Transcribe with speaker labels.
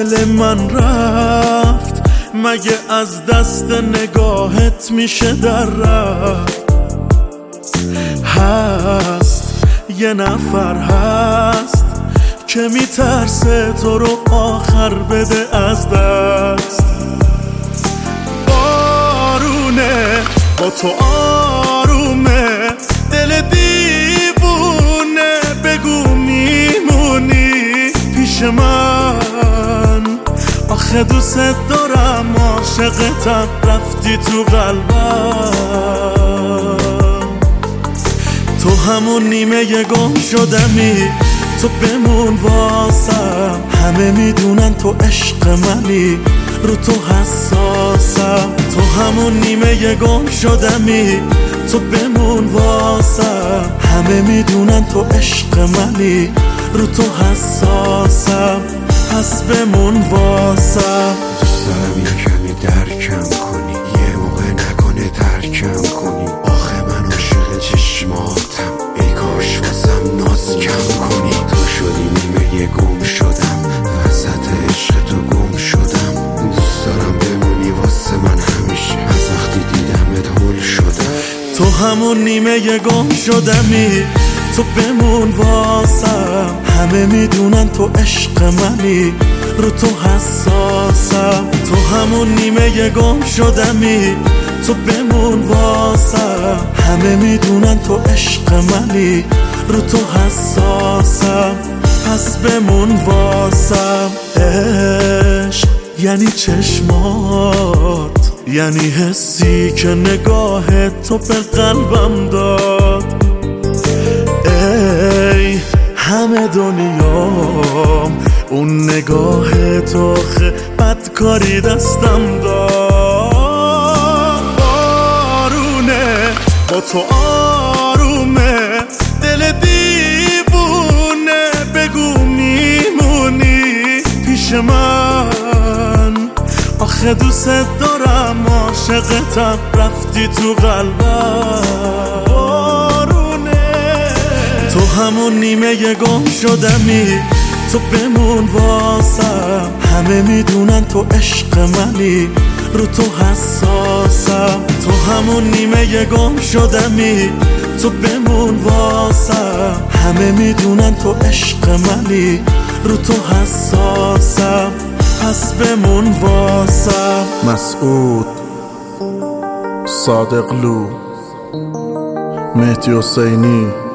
Speaker 1: دل من رفت، مگه از دست نگاهت میشه در رفت؟ هست یه نفر هست که میترسه تو رو آخر بده از دست. بارونه با تو آرومه، دل دیوونه، بگو میمونی پیش من؟ آخه دوست دارم، عاشقتم، رفتی تو قلبم. تو همون نیمه گم شدمی، تو بمون واسم. همه میدونن تو عشق منی، رو تو حساسم. تو همون نیمه گم شدمی، تو بمون واسم. همه میدونن تو عشق منی، رو تو حساسم. پس بمون واسم.
Speaker 2: دوست دارم یه کمی درکم کنی، یه موقع نکنه ترکم کنی. آخه من عاشق چشماتم، ای کاش واسم ناز کم کنی. تو شدی نیمه گم شدم، وسط عشق تو گم شدم. دوست دارم بمونی واسه من همیشه، از وقتی دیدمت هول شدم.
Speaker 1: تو همون نیمه گم شدمی، تو بمون واسم. همه میدونن تو عشق منی، رو تو حساسم. تو همون نیمه گم شدمی، تو بمون واسم. همه میدونن تو عشق منی، رو تو حساسم. پس بمون واسم. عشق یعنی چشمات، یعنی حسی که نگاه تو به قلبم داد. ای همه دنیام، اون نگاه تو بدکاری دستم داد. بارونه با تو آرومه، دل دیوونه، بگو میمونی پیش من؟ آخه دوست دارم، عاشقتم، رفتی تو قلبم. تو همون نیمه گم شدمی، تو بمون واسم. همه میدونن تو عشق منی، رو تو حساسم. تو همون نیمه گم شدمی، تو بمون واسم. همه میدونن تو عشق منی، رو تو حساسم. پس بمون واسم.
Speaker 3: مسعود، صادقلو، مهدی حسینی.